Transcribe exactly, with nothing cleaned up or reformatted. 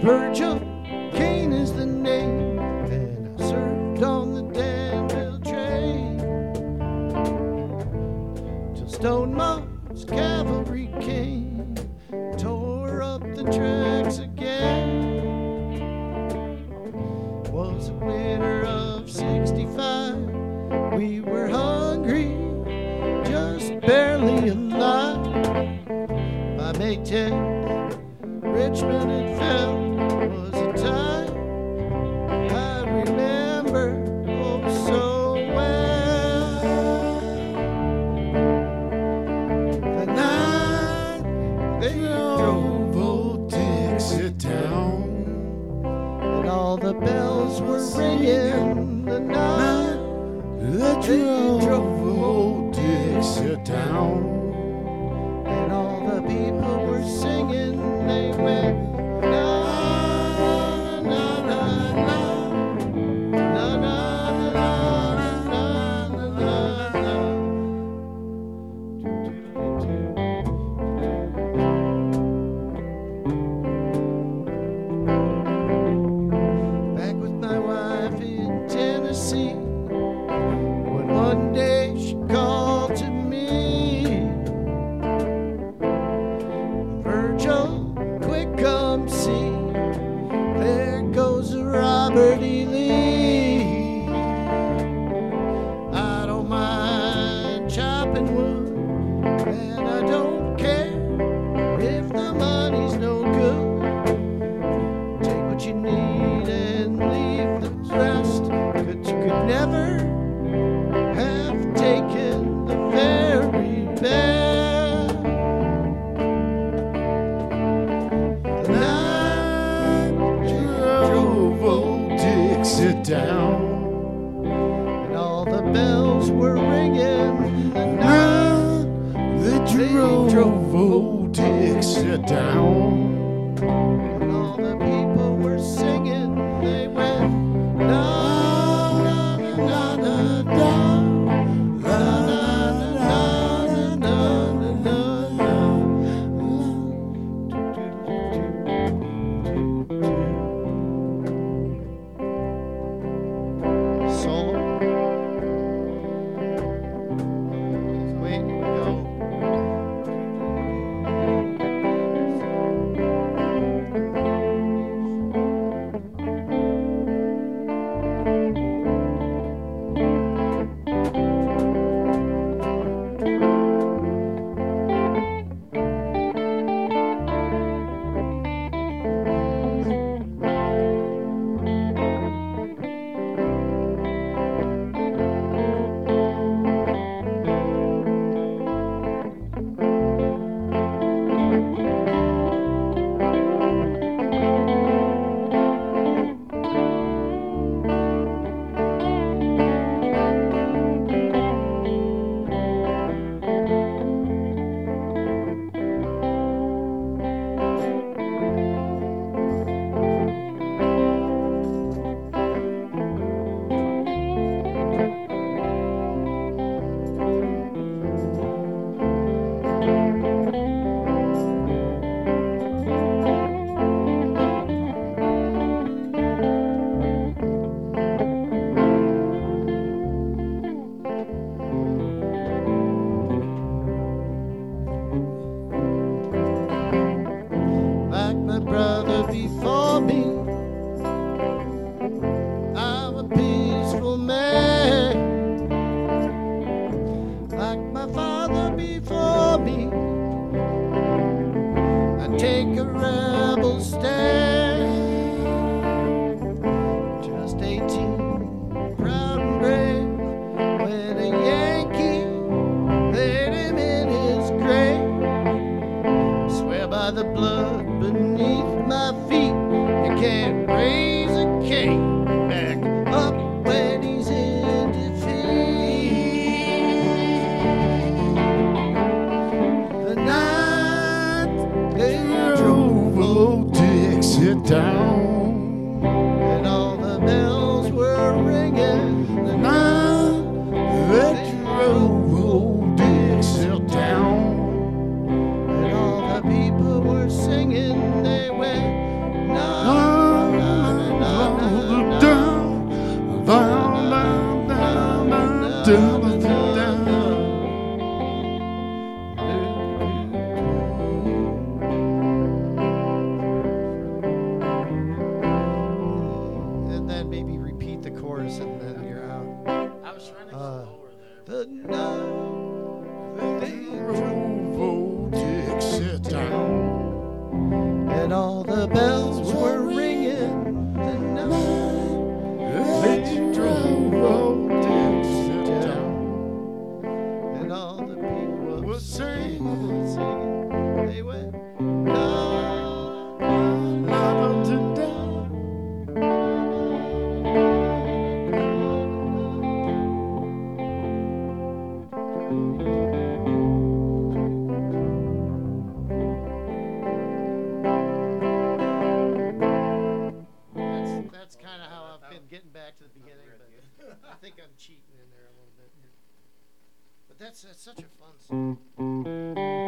Virgil Kane is the name, and I served on the Danville train till Stone Mountain's cavalry came, tore up the tracks again. Was the winter of sixty-five. We were hungry, just barely alive. By May tenth, Richmond had fell. Was a time I remember oh so well. The night they drove old Dixie down, and all the bells were ringing. The night they drove old Dixie down, and all the people were singing. They went na na na na na na na na na na. Back with my wife in Tennessee, when one day she called to me, Virgil, quick come see, there goes Robert E. Lee. I don't mind chopping wood, and I don't care if the money's no good. Take what you need and leave the rest, but you could never have taken the very best. The night drove old Dixie down, and all the bells were ringing. The night they drove old Dixie down, and all the people were singing. They went na na na na na na na na na na na na. Solo. Wait, here we go. Like my brother before me, I'm a peaceful man. Like my father before me, I take a rebel stand. Just eighteen, proud and brave, when a Yankee laid him in his grave. Swear by the blood beneath my feet, you can't raise a king back up when he's in defeat. The night they drove old Dixie down, and all the bells were ringing. The night they drove old Dixie down, and all the people were singing. They went, no. think I'm cheating in there a little bit here. But that's, that's such a fun song.